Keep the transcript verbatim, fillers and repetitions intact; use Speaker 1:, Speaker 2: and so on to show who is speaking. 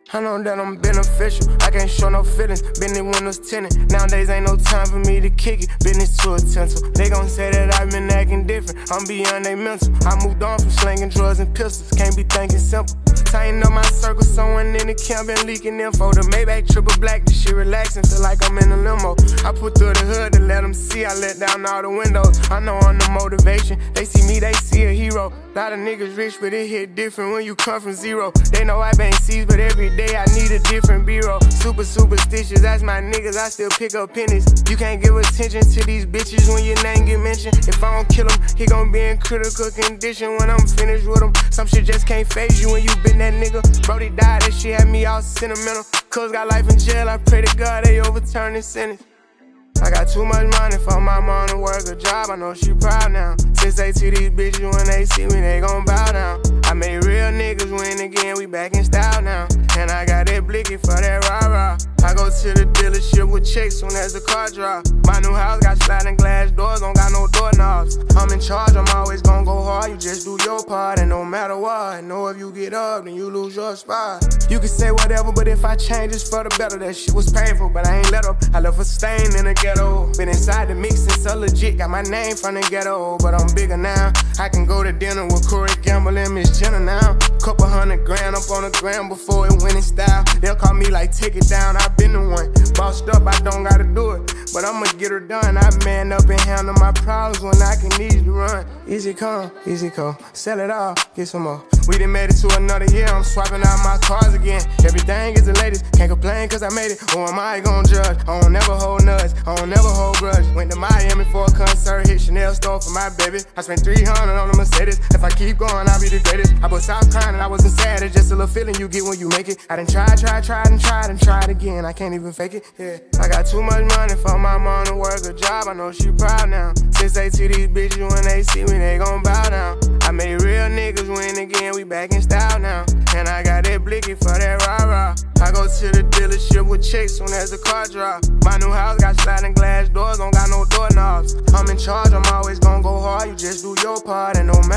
Speaker 1: I know that I'm beneficial, I can't show no feelings. Been in windows tinted, nowadays ain't no time for me to kick it. Business too essential, they gon' say that I've been acting different. I'm beyond they mental, I moved on from slinging drugs and pistols. Can't be thinking simple, tighten up my circle, someone in the camp been leaking info. The Maybach triple black, this shit relaxing, feel like I'm in a limo. I put through the hood to let them see, I let down all the windows. I know I'm the motivation, they see me, they see a hero. Lot of niggas rich, but it hit different when you come from zero. They know I bang C's, but every day I need a different bureau. Super superstitious, that's my niggas, I still pick up pennies. You can't give attention to these bitches when your name get mentioned. If I don't kill him, he gon' be in critical condition when I'm finished with him. Some shit just can't phase you when you been that nigga. Brody died, that shit had me all sentimental. Cuz got life in jail, I pray to God they overturn his sentence. I got too much money for my mom to work a job, I know she proud now. Since they see these bitches when they see me, they gon' bow down. I made real niggas win again, we back in style now. And I got that blicky for that rah-rah. I go to the dealership with checks soon as the car drop. My new house got sliding glass doors, don't got no doorknobs. I'm in charge, I'm always gon' go hard, you just do your part. And no matter what, know if you get up, then you lose your spot. You can say whatever, but if I change, it's for the better. That shit was painful, but I ain't let up. I left a stain in the ghetto. Been inside the mix and so legit, got my name from the ghetto. But I'm bigger now, I can go to dinner with Corey Gamble and Miss Jenna now. Couple hundred grand up on the gram before it went in style. They'll call me like, take it down, I been the one. Bossed up, I don't gotta do it, but I'ma get her done. I man up and handle my problems when I can easily run. Easy come, easy go, sell it all, get some more. We done made it to another year, I'm swapping out my cars again. Everything is the latest, can't complain cause I made it. Who am I gon' judge? I don't never hold nuts, I don't never hold grudge. Went to Miami for a concert, hit Chanel store for my baby. I spent three hundred on a Mercedes, if I keep going I'll be the greatest. I bust out crying and I wasn't sad, it's just a little feeling you get when you make it. I done tried, tried, tried and tried and tried again, I can't even fake it, yeah. I got too much money for my mom to work a job, I know she proud now. Since they see these bitches when they see me, they gon' bow down. I made real niggas win again, we back in style now. And I got that blicky for that rah-rah. I go to the dealership with checks soon as the car drop. My new house got sliding glass doors, don't got no doorknobs. I'm in charge, I'm always gon' go hard, you just do your part. And no